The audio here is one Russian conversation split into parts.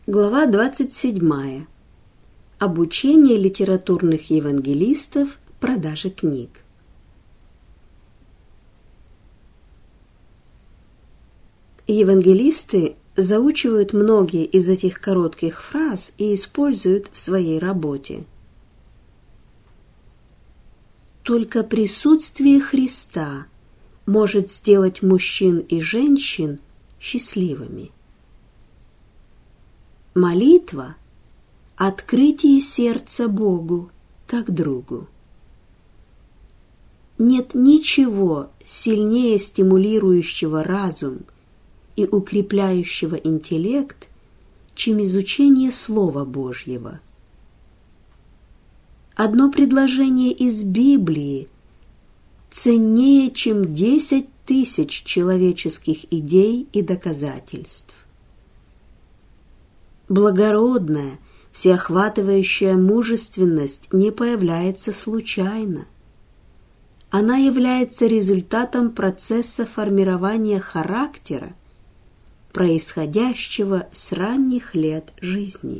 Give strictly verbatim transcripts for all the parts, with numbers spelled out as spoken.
Глава двадцать седьмая. Обучение литературных евангелистов продаже книг. Евангелисты заучивают многие из этих коротких фраз и используют в своей работе. Только присутствие Христа может сделать мужчин и женщин счастливыми. Молитва – открытие сердца Богу как другу. Нет ничего сильнее стимулирующего разум и укрепляющего интеллект, чем изучение Слова Божьего. Одно предложение из Библии ценнее, чем десять тысяч человеческих идей и доказательств. Благородная, всеохватывающая мужественность не появляется случайно. Она является результатом процесса формирования характера, происходящего с ранних лет жизни.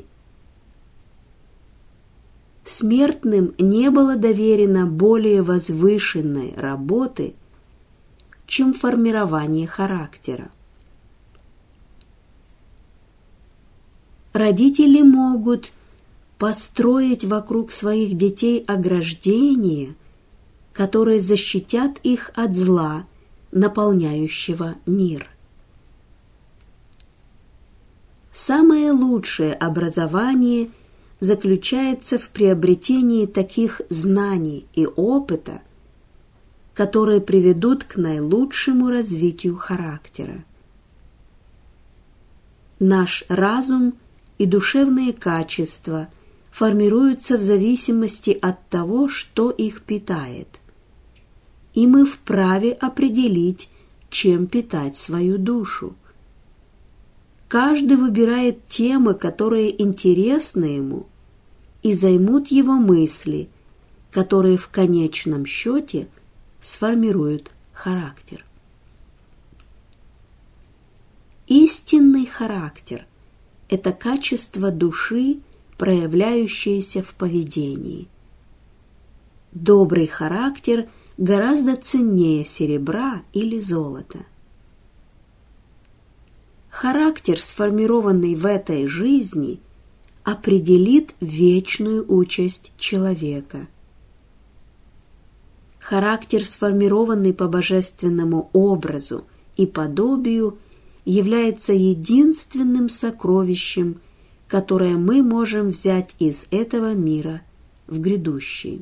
Смертным не было доверено более возвышенной работы, чем формирование характера. Родители могут построить вокруг своих детей ограждения, которые защитят их от зла, наполняющего мир. Самое лучшее образование заключается в приобретении таких знаний и опыта, которые приведут к наилучшему развитию характера. Наш разум и душевные качества формируются в зависимости от того, что их питает. И мы вправе определить, чем питать свою душу. Каждый выбирает темы, которые интересны ему, и займут его мысли, которые в конечном счете сформируют характер. Истинный характер – это качество души, проявляющееся в поведении. Добрый характер гораздо ценнее серебра или золота. Характер, сформированный в этой жизни, определит вечную участь человека. Характер, сформированный по божественному образу и подобию, является единственным сокровищем, которое мы можем взять из этого мира в грядущий.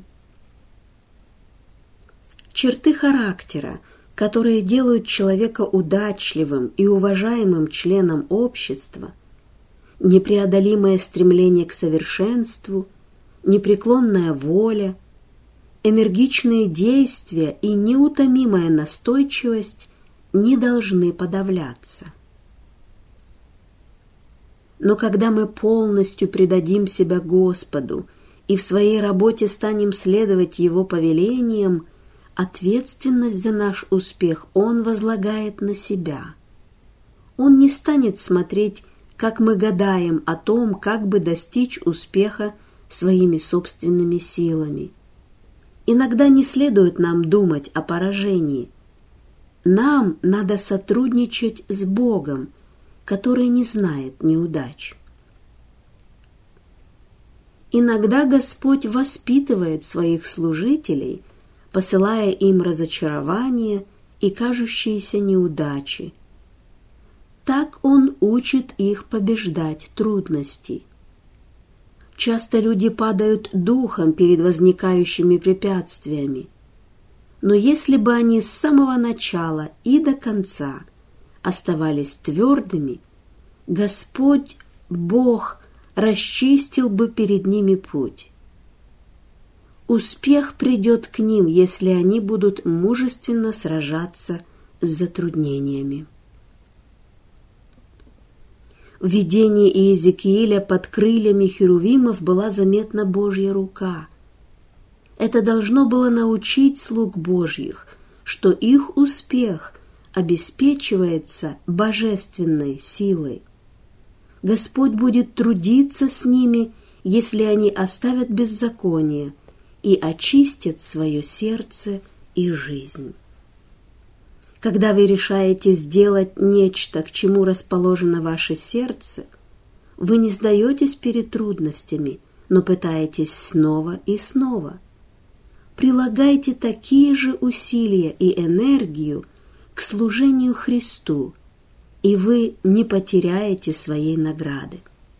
Черты характера, которые делают человека удачливым и уважаемым членом общества, непреодолимое стремление к совершенству, непреклонная воля, энергичные действия и неутомимая настойчивость не должны подавляться. Но когда мы полностью предадим себя Господу и в своей работе станем следовать Его повелениям, ответственность за наш успех Он возлагает на себя. Он не станет смотреть, как мы гадаем о том, как бы достичь успеха своими собственными силами. Иногда не следует нам думать о поражении. Нам надо сотрудничать с Богом, который не знает неудач. Иногда Господь воспитывает своих служителей, посылая им разочарования и кажущиеся неудачи. Так Он учит их побеждать трудности. Часто люди падают духом перед возникающими препятствиями, но если бы они с самого начала и до конца оставались твердыми, Господь, Бог, расчистил бы перед ними путь. Успех придет к ним, если они будут мужественно сражаться с затруднениями. В видении Иезекииля под крыльями херувимов была заметна Божья рука. Это должно было научить слуг Божьих, что их успех обеспечивается божественной силой. Господь будет трудиться с ними, если они оставят беззаконие и очистят свое сердце и жизнь. Когда вы решаете сделать нечто, к чему расположено ваше сердце, вы не сдаетесь перед трудностями, но пытаетесь снова и снова. Прилагайте такие же усилия и энергию к служению Христу, и вы не потеряете своей награды.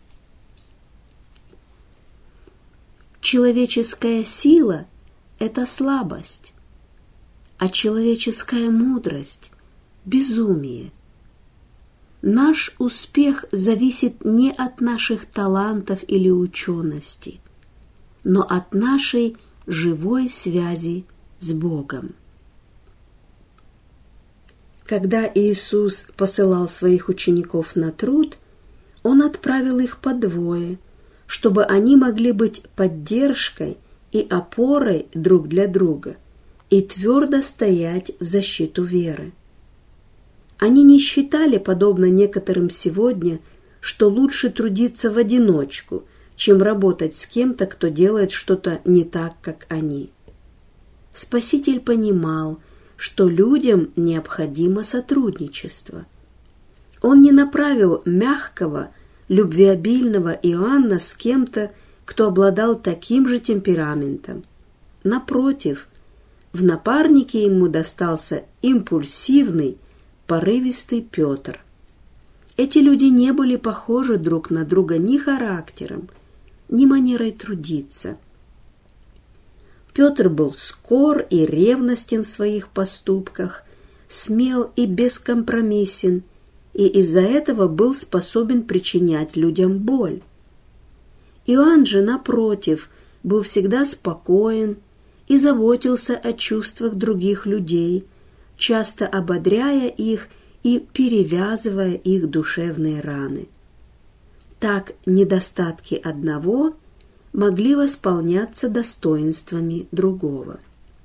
Человеческая сила – это слабость, а человеческая мудрость – безумие. Наш успех зависит не от наших талантов или учености, но от нашей живой связи с Богом. Когда Иисус посылал своих учеников на труд, Он отправил их по двое, чтобы они могли быть поддержкой и опорой друг для друга и твердо стоять в защиту веры. Они не считали, подобно некоторым сегодня, что лучше трудиться в одиночку, чем работать с кем-то, кто делает что-то не так, как они. Спаситель понимал, что людям необходимо сотрудничество. Он не направил мягкого, любвеобильного Иоанна с кем-то, кто обладал таким же темпераментом. Напротив, в напарнике ему достался импульсивный, порывистый Петр. Эти люди не были похожи друг на друга ни характером, ни манерой трудиться. Петр был скор и ревностен в своих поступках, смел и бескомпромиссен, и из-за этого был способен причинять людям боль. Иоанн же, напротив, был всегда спокоен и заботился о чувствах других людей, часто ободряя их и перевязывая их душевные раны. Так недостатки одного могли восполняться достоинствами другого.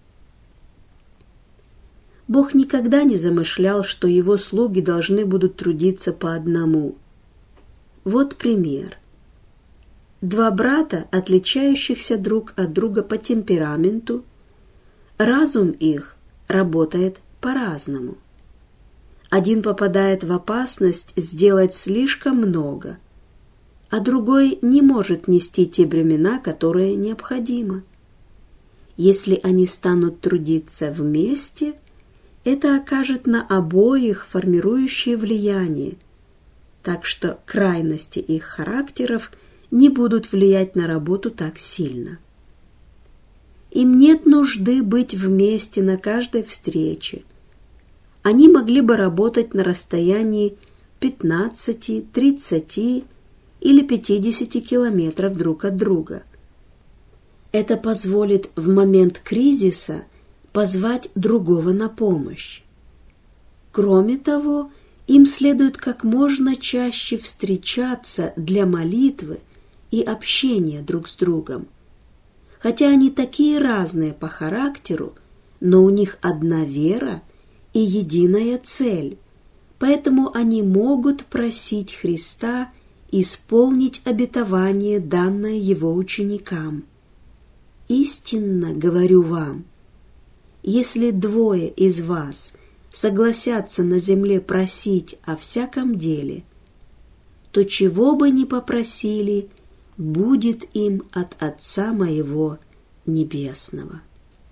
Бог никогда не замышлял, что Его слуги должны будут трудиться по одному. Вот пример. Два брата, отличающихся друг от друга по темпераменту, разум их работает по-разному. Один попадает в опасность сделать слишком много, а другой не может нести те бремена, которые необходимы. Если они станут трудиться вместе, это окажет на обоих формирующее влияние, так что крайности их характеров не будут влиять на работу так сильно. Им нет нужды быть вместе на каждой встрече. Они могли бы работать на расстоянии пятнадцати, тридцати или пятидесяти километров друг от друга. Это позволит в момент кризиса позвать другого на помощь. Кроме того, им следует как можно чаще встречаться для молитвы и общения друг с другом. Хотя они такие разные по характеру, но у них одна вера и единая цель, поэтому они могут просить Христа исполнить обетование, данное Его ученикам. Истинно говорю вам, если двое из вас согласятся на земле просить о всяком деле, то чего бы ни попросили, будет им от Отца Моего Небесного.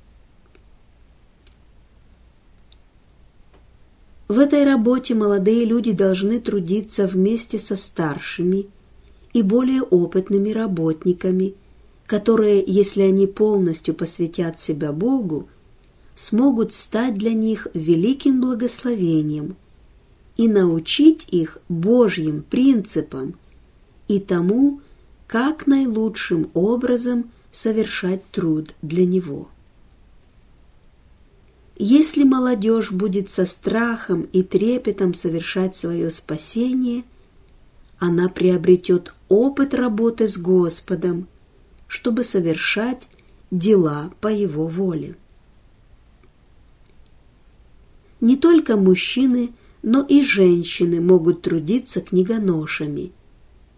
В этой работе молодые люди должны трудиться вместе со старшими и более опытными работниками, которые, если они полностью посвятят себя Богу, смогут стать для них великим благословением и научить их Божьим принципам и тому, как наилучшим образом совершать труд для Него. Если молодежь будет со страхом и трепетом совершать свое спасение, она приобретет опыт работы с Господом, чтобы совершать дела по Его воле. Не только мужчины, но и женщины могут трудиться книгоношами.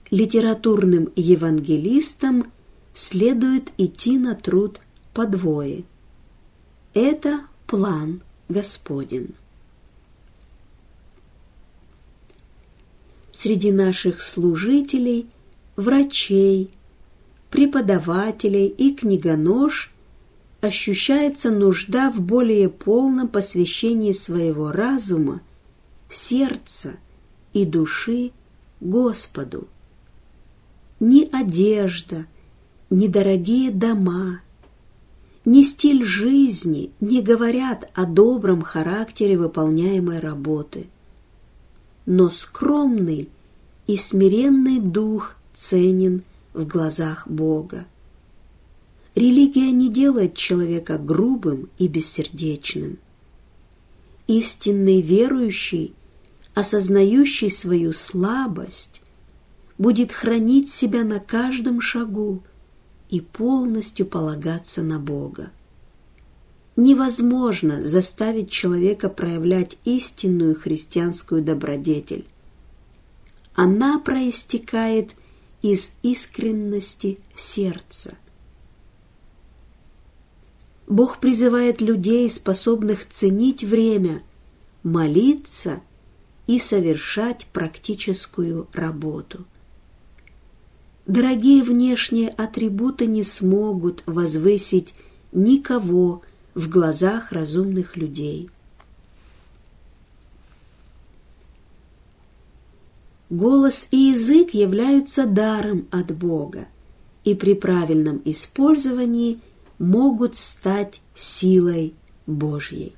Литературным евангелистам следует идти на труд подвое. Это план Господень. Среди наших служителей, врачей, преподавателей и книгонож ощущается нужда в более полном посвящении своего разума, сердца и души Господу. Ни одежда, ни дорогие дома, ни стиль жизни не говорят о добром характере выполняемой работы, но скромный и смиренный дух ценен в глазах Бога. Религия не делает человека грубым и бессердечным. Истинный верующий, осознающий свою слабость, будет хранить себя на каждом шагу и полностью полагаться на Бога. Невозможно заставить человека проявлять истинную христианскую добродетель. Она проистекает из искренности сердца. Бог призывает людей, способных ценить время, молиться и совершать практическую работу. Дорогие внешние атрибуты не смогут возвысить никого в глазах разумных людей. Голос и язык являются даром от Бога, и при правильном использовании могут стать силой Божьей.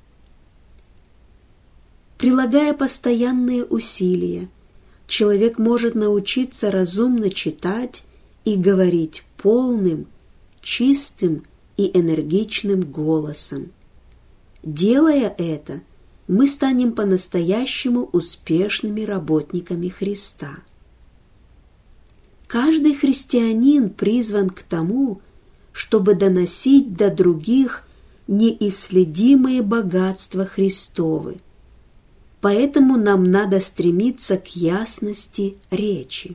Прилагая постоянные усилия, человек может научиться разумно читать и говорить полным, чистым и энергичным голосом. Делая это, мы станем по-настоящему успешными работниками Христа. Каждый христианин призван к тому, чтобы доносить до других неисследимые богатства Христовы. Поэтому нам надо стремиться к ясности речи.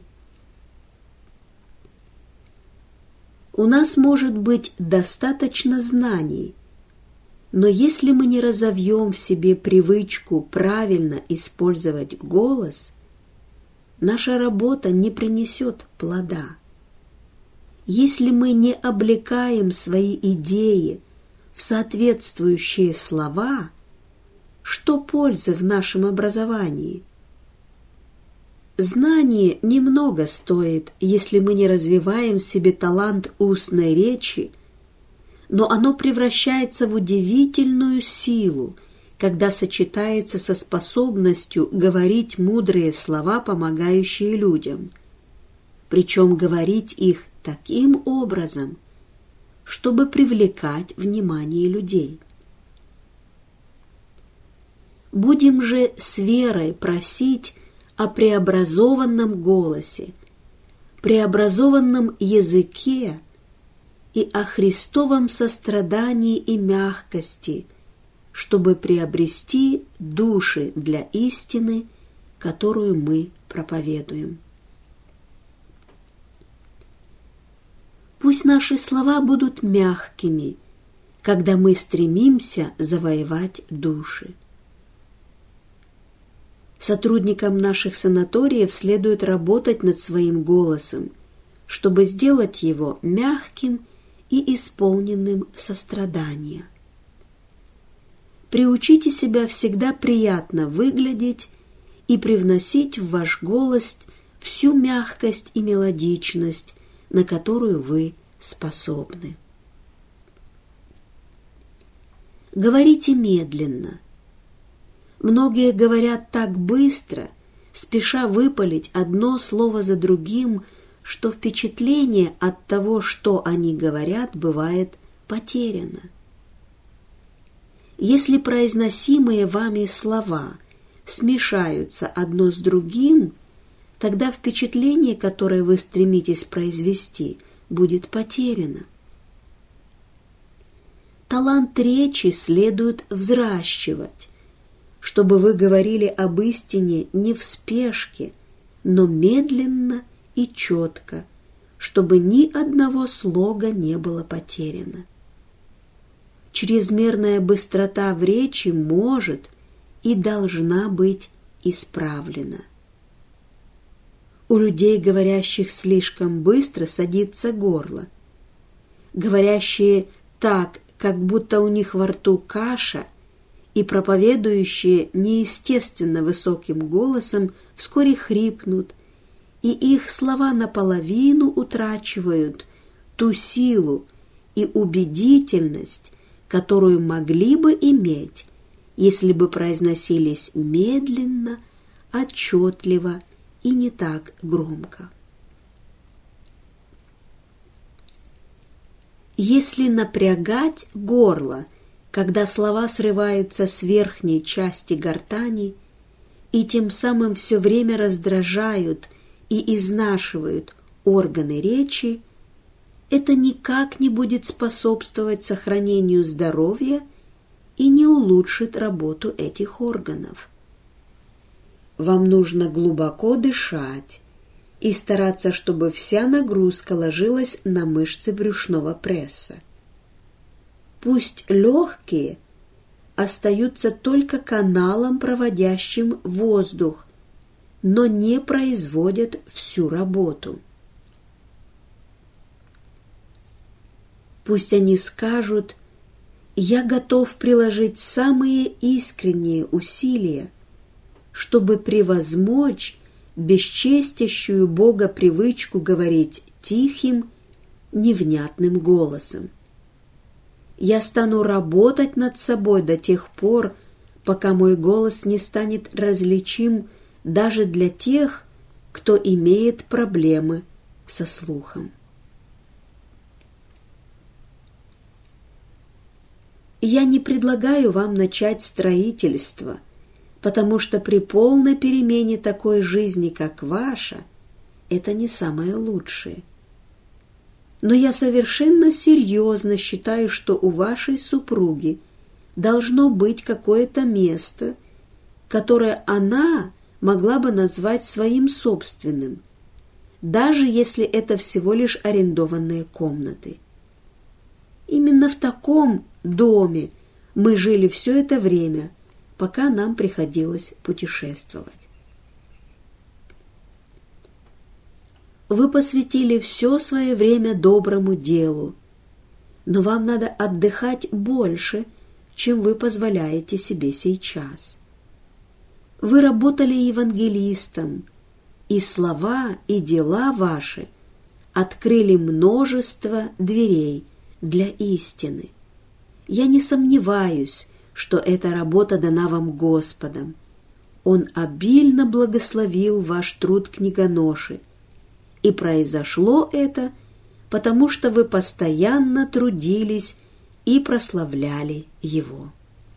У нас может быть достаточно знаний, но если мы не разовьем в себе привычку правильно использовать голос, наша работа не принесет плода. Если мы не облекаем свои идеи в соответствующие слова, что пользы в нашем образовании? Знание немного стоит, если мы не развиваем в себе талант устной речи, но оно превращается в удивительную силу, когда сочетается со способностью говорить мудрые слова, помогающие людям, причем говорить их таким образом, чтобы привлекать внимание людей. Будем же с верой просить о преобразованном голосе, преобразованном языке и о Христовом сострадании и мягкости, чтобы приобрести души для истины, которую мы проповедуем. Пусть наши слова будут мягкими, когда мы стремимся завоевать души. Сотрудникам наших санаториев следует работать над своим голосом, чтобы сделать его мягким и исполненным сострадания. Приучите себя всегда приятно выглядеть и привносить в ваш голос всю мягкость и мелодичность, на которую вы способны. Говорите медленно. Многие говорят так быстро, спеша выпалить одно слово за другим, что впечатление от того, что они говорят, бывает потеряно. Если произносимые вами слова смешаются одно с другим, тогда впечатление, которое вы стремитесь произвести, будет потеряно. Талант речи следует взращивать, чтобы вы говорили об истине не в спешке, но медленно и четко, чтобы ни одного слога не было потеряно. Чрезмерная быстрота в речи может и должна быть исправлена. У людей, говорящих слишком быстро, садится горло. Говорящие так, как будто у них во рту каша, и проповедующие неестественно высоким голосом вскоре хрипнут, и их слова наполовину утрачивают ту силу и убедительность, которую могли бы иметь, если бы произносились медленно, отчетливо и не так громко. Если напрягать горло, когда слова срываются с верхней части гортани и тем самым все время раздражают и изнашивают органы речи, это никак не будет способствовать сохранению здоровья и не улучшит работу этих органов. Вам нужно глубоко дышать и стараться, чтобы вся нагрузка ложилась на мышцы брюшного пресса. Пусть легкие остаются только каналом, проводящим воздух, но не производят всю работу. Пусть они скажут: «Я готов приложить самые искренние усилия, чтобы превозмочь бесчестящую Бога привычку говорить тихим, невнятным голосом. Я стану работать над собой до тех пор, пока мой голос не станет различим даже для тех, кто имеет проблемы со слухом». Я не предлагаю вам начать строительство, потому что при полной перемене такой жизни, как ваша, это не самое лучшее. Но я совершенно серьезно считаю, что у вашей супруги должно быть какое-то место, которое она могла бы назвать своим собственным, даже если это всего лишь арендованные комнаты. Именно в таком доме мы жили все это время, пока нам приходилось путешествовать. Вы посвятили все свое время доброму делу, но вам надо отдыхать больше, чем вы позволяете себе сейчас. Вы работали евангелистом, и слова и дела ваши открыли множество дверей для истины. Я не сомневаюсь, что эта работа дана вам Господом. Он обильно благословил ваш труд книгоноши, и произошло это, потому что вы постоянно трудились и прославляли Его.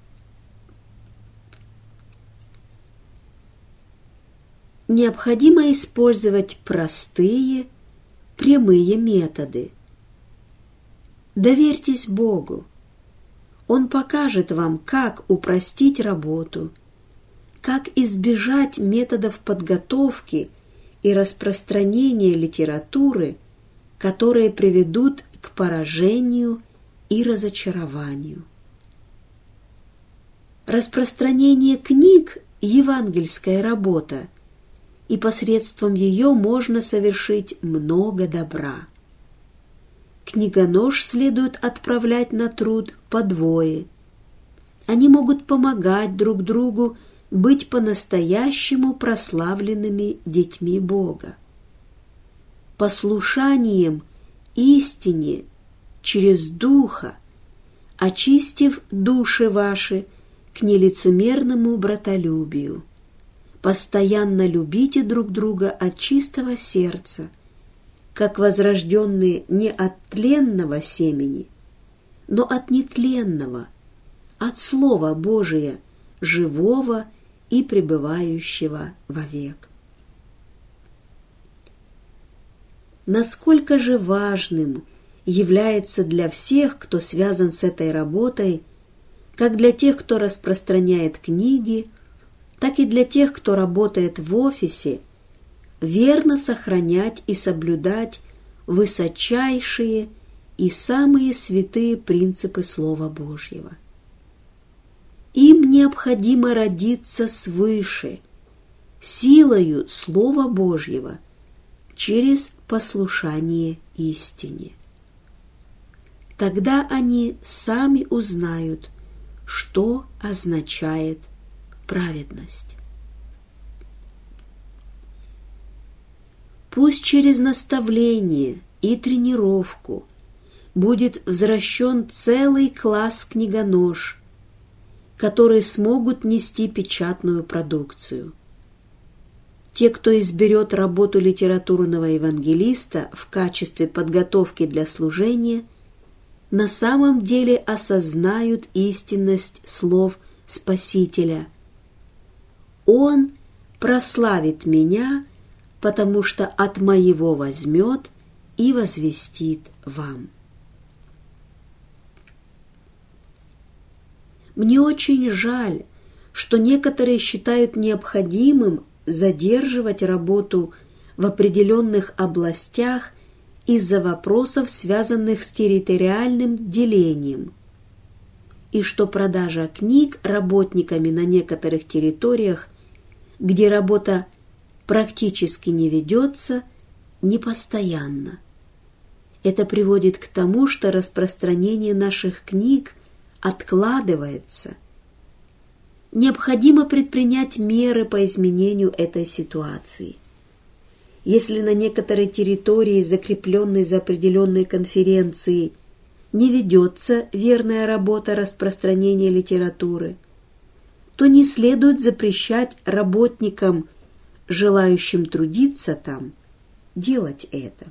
Необходимо использовать простые, прямые методы. Доверьтесь Богу. Он покажет вам, как упростить работу, как избежать методов подготовки и распространения литературы, которые приведут к поражению и разочарованию. Распространение книг – евангельская работа, и посредством ее можно совершить много добра. Книгонож следует отправлять на труд по двое. Они могут помогать друг другу быть по-настоящему прославленными детьми Бога. Послушанием истине через Духа, очистив души ваши к нелицемерному братолюбию, постоянно любите друг друга от чистого сердца, как возрожденные не от тленного семени, но от нетленного, от Слова Божия, живого и пребывающего вовек. Насколько же важным является для всех, кто связан с этой работой, как для тех, кто распространяет книги, так и для тех, кто работает в офисе, верно сохранять и соблюдать высочайшие и самые святые принципы Слова Божьего. Им необходимо родиться свыше, силою Слова Божьего, через послушание истине. Тогда они сами узнают, что означает праведность. Пусть через наставление и тренировку будет взращен целый класс книгонож, которые смогут нести печатную продукцию. Те, кто изберет работу литературного евангелиста в качестве подготовки для служения, на самом деле осознают истинность слов Спасителя. Он прославит меня, потому что от моего возьмет и возвестит вам. Мне очень жаль, что некоторые считают необходимым задерживать работу в определенных областях из-за вопросов, связанных с территориальным делением, и что продажа книг работниками на некоторых территориях, где работа практически не ведется, непостоянна. Это приводит к тому, что распространение наших книг откладывается. Необходимо предпринять меры по изменению этой ситуации. Если на некоторой территории, закрепленной за определенной конференцией, не ведется верная работа распространения литературы, то не следует запрещать работникам, желающим трудиться там, делать это.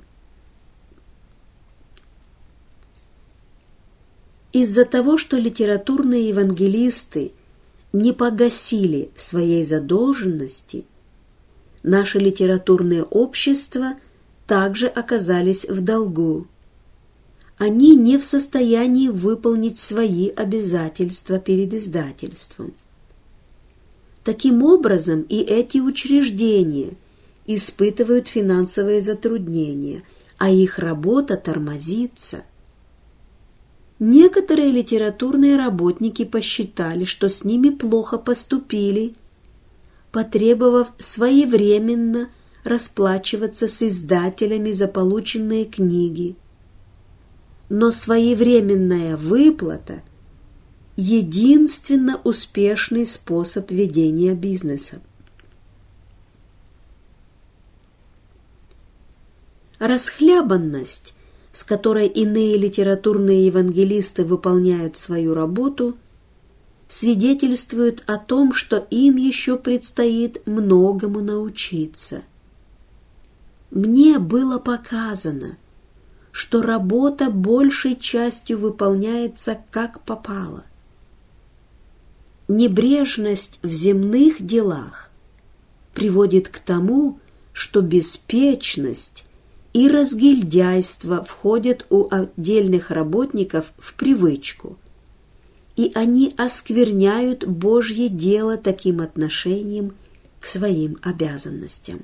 Из-за того, что литературные евангелисты не погасили своей задолженности, наши литературные общества также оказались в долгу. Они не в состоянии выполнить свои обязательства перед издательством. Таким образом, и эти учреждения испытывают финансовые затруднения, а их работа тормозится. Некоторые литературные работники посчитали, что с ними плохо поступили, потребовав своевременно расплачиваться с издателями за полученные книги. Но своевременная выплата – единственно успешный способ ведения бизнеса. Расхлябанность, с которой иные литературные евангелисты выполняют свою работу, свидетельствует о том, что им еще предстоит многому научиться. Мне было показано, что работа большей частью выполняется как попало. Небрежность в земных делах приводит к тому, что беспечность и разгильдяйство входят у отдельных работников в привычку, и они оскверняют Божье дело таким отношением к своим обязанностям.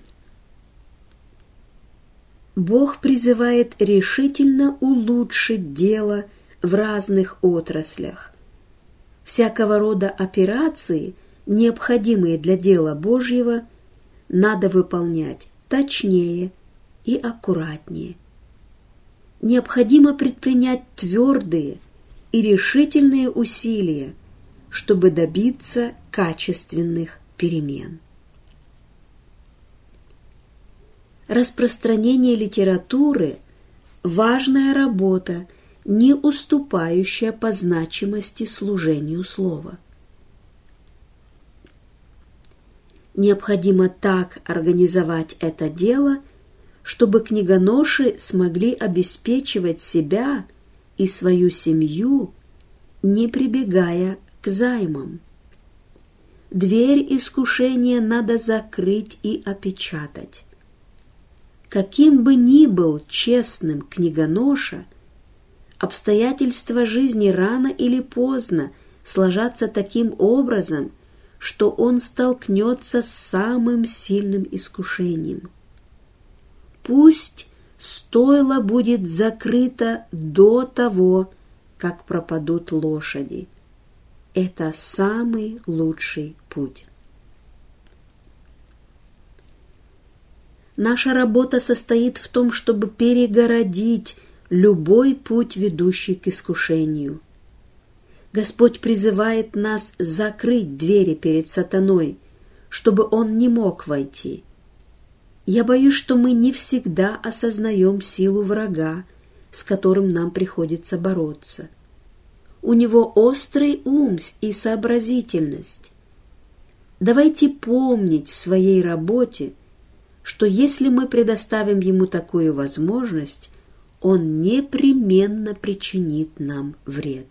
Бог призывает решительно улучшить дело в разных отраслях. Всякого рода операции, необходимые для дела Божьего, надо выполнять точнее и аккуратнее. Необходимо предпринять твердые и решительные усилия, чтобы добиться качественных перемен. Распространение литературы – важная работа, не уступающая по значимости служению слова. Необходимо так организовать это дело, чтобы книгоноши смогли обеспечивать себя и свою семью, не прибегая к займам. Дверь искушения надо закрыть и опечатать. Каким бы ни был честным книгоноша, обстоятельства жизни рано или поздно сложатся таким образом, что он столкнется с самым сильным искушением. пусть стойло будет закрыто до того, как пропадут лошади. Это самый лучший путь. Наша работа состоит в том, чтобы перегородить любой путь, ведущий к искушению. Господь призывает нас закрыть двери перед сатаной, чтобы он не мог войти. Я боюсь, что мы не всегда осознаем силу врага, с которым нам приходится бороться. У него острый ум и сообразительность. Давайте помнить в своей работе, что если мы предоставим ему такую возможность, он непременно причинит нам вред.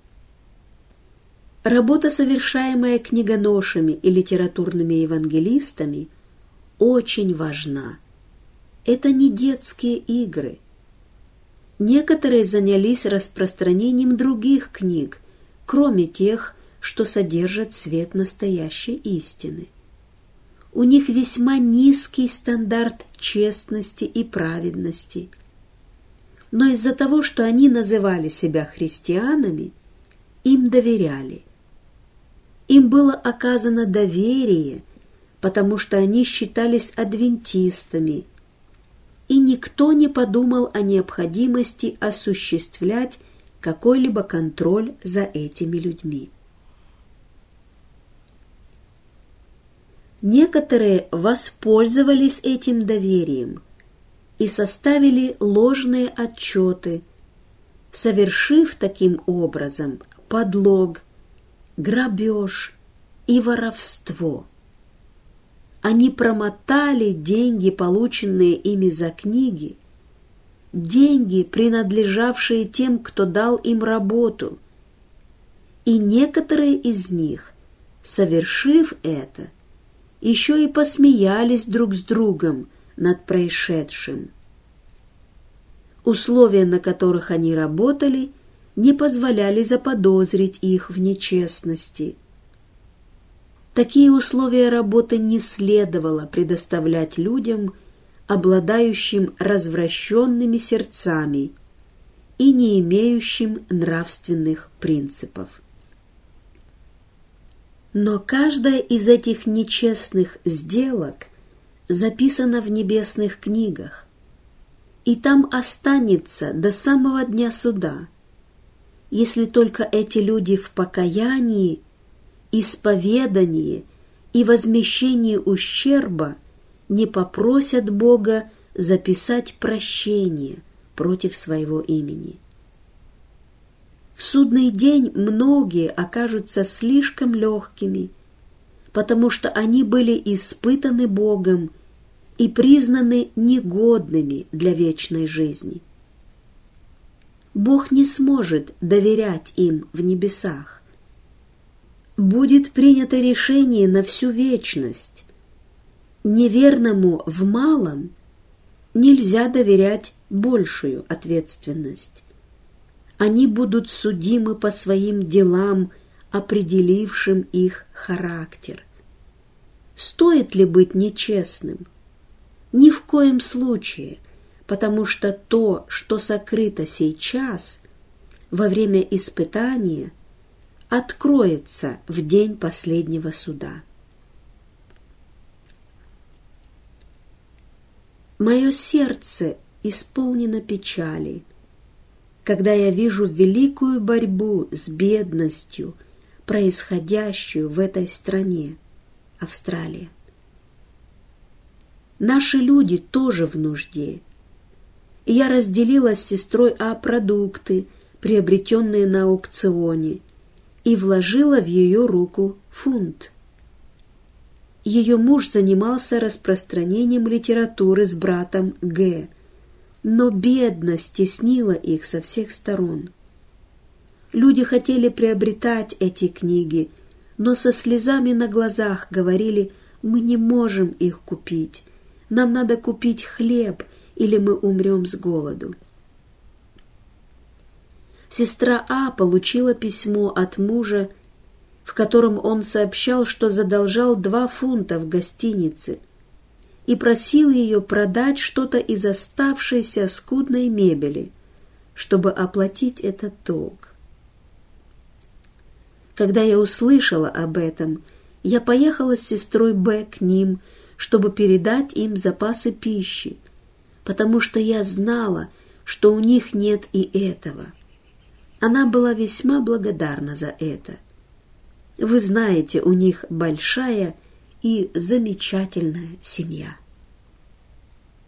Работа, совершаемая книгоношами и литературными евангелистами, очень важна. Это не детские игры. Некоторые занялись распространением других книг, кроме тех, что содержат свет настоящей истины. У них весьма низкий стандарт честности и праведности. Но из-за того, что они называли себя христианами, им доверяли. Им было оказано доверие, потому что они считались адвентистами, и никто не подумал о необходимости осуществлять какой-либо контроль за этими людьми. Некоторые воспользовались этим доверием и составили ложные отчеты, совершив таким образом подлог, грабеж и воровство. Они промотали деньги, полученные ими за книги, деньги, принадлежавшие тем, кто дал им работу. И некоторые из них, совершив это, еще и посмеялись друг с другом над происшедшим. Условия, на которых они работали, не позволяли заподозрить их в нечестности. Такие условия работы не следовало предоставлять людям, обладающим развращенными сердцами и не имеющим нравственных принципов. Но каждая из этих нечестных сделок записана в небесных книгах, и там останется до самого дня суда, если только эти люди в покаянии, исповедании и возмещении ущерба не попросят Бога записать прощение против своего имени. В судный день многие окажутся слишком легкими, потому что они были испытаны Богом и признаны негодными для вечной жизни. Бог не сможет доверять им в небесах. Будет принято решение на всю вечность. Неверному в малом нельзя доверять большую ответственность. Они будут судимы по своим делам, определившим их характер. Стоит ли быть нечестным? Ни в коем случае, потому что то, что сокрыто сейчас, во время испытания, откроется в день последнего суда. Мое сердце исполнено печали, когда я вижу великую борьбу с бедностью, происходящую в этой стране, Австралия. Наши люди тоже в нужде. И я разделила с сестрой А продукты, приобретенные на аукционе, и вложила в ее руку фунт. Ее муж занимался распространением литературы с братом Г, но бедность теснила их со всех сторон. Люди хотели приобретать эти книги, но со слезами на глазах говорили: «Мы не можем их купить, нам надо купить хлеб, или мы умрем с голоду». Сестра А получила письмо от мужа, в котором он сообщал, что задолжал два фунта в гостинице, и просил ее продать что-то из оставшейся скудной мебели, чтобы оплатить этот долг. Когда я услышала об этом, я поехала с сестрой Б к ним, чтобы передать им запасы пищи, потому что я знала, что у них нет и этого. Она была весьма благодарна за это. Вы знаете, у них большая и замечательная семья.